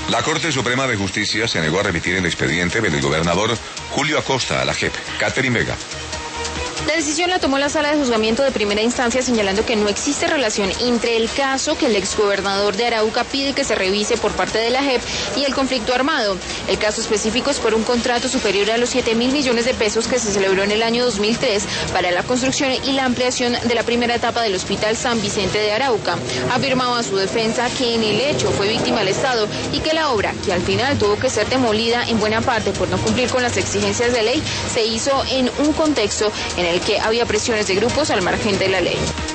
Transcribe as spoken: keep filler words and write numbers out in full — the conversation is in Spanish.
La Corte Suprema de Justicia se negó a remitir el expediente del gobernador Julio Acosta a la J E P. Catherine Vega. La decisión la tomó la Sala de Juzgamiento de Primera Instancia, señalando que no existe relación entre el caso que el exgobernador de Arauca pide que se revise por parte de la J E P y el conflicto armado. El caso específico es por un contrato superior a los siete mil millones de pesos que se celebró en el año dos mil tres para la construcción y la ampliación de la primera etapa del Hospital San Vicente de Arauca. Afirmaba su defensa que en el hecho fue víctima el Estado y que la obra, que al final tuvo que ser demolida en buena parte por no cumplir con las exigencias de ley, se hizo en un contexto en el que había presiones de grupos al margen de la ley.